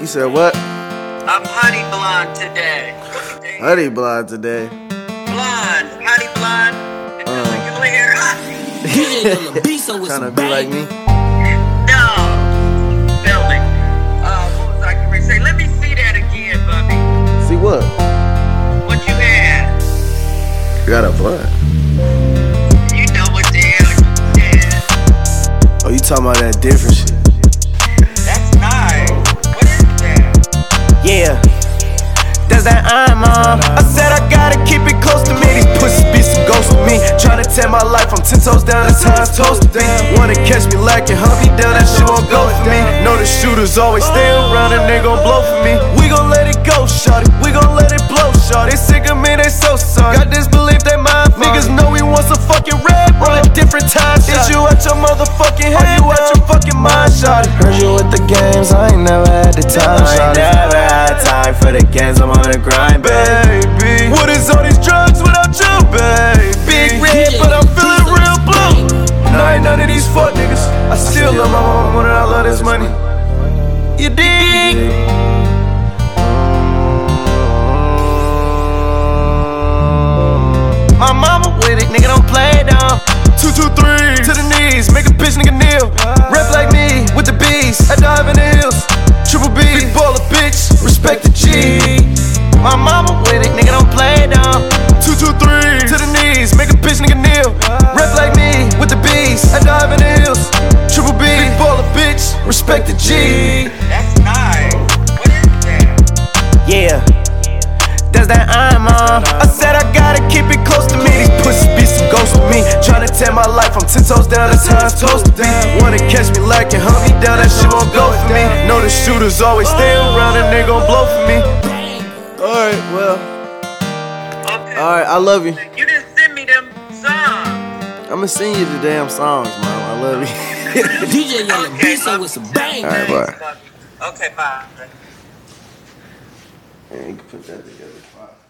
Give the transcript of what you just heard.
You said what? I'm honey blonde today. Honey blonde today. Blonde, honey blonde. It feels like your hair. Trying to be like me. No. Building. What was I going to say? Let me see that again, Bubby. See what? What you had? Got a blunt. You know what the hell you had. Oh, you talking about that different shit? That's nice. What is that? Yeah. That's that I'm on. I said I gotta keep it close to me. These pussies be some ghosts to me. Tryna tell my life, I'm 10 toes down, that's how it's supposed to be. Wanna catch me lacking, hunt me down, that shit won't go for me. Know the shooters always stay around and they gon' blow for me. We gon' let it go, shawty. We gon' let it blow, shawty. They sick of me, they so sorry. Got this belief they mind. Niggas know we want some fucking red on a different time, shawty. Is you at your motherfucking head? You at your fucking mind, shawty. Heard you with the games, I ain't never had the time, shawty. I ain't never had time for the games, I'm on the grind, baby. What is all these drugs without you, baby? Big red, but I'm feeling real blue. No, I ain't none of these fuck niggas. I still love my mama more than I love this money. You dig? My mama with it, nigga, don't play down. 2, 2, 3 to the knees, make a bitch nigga kneel. Rap like me with the bees, I dive in the hills. Triple B, big baller bitch, respect the G. My mama with it, nigga, don't play down. 2, 2, 3 to the knees, make a bitch nigga kneel. Rap like me with the bees, I dive in the hills. Triple B, big baller bitch, respect the G. That's nice. What is that? Yeah. That's that I'm on. I said I gotta keep it close to me. These pussies be some ghosts with me. Tryna tell my life, I'm 10 toes down, that's how it's supposed to be. Wanna catch me lacking, hunt me down, that shit won't go for me. Know the shooters always stay around and they gon' blow for me. Alright, well. Okay. Alright, I love you. You didn't send me them songs. I'ma send you the damn songs, man. I love you. DJ Yellow Beast with some bang. Alright, bye. Okay, bye. Yeah, you can put that together. Fine.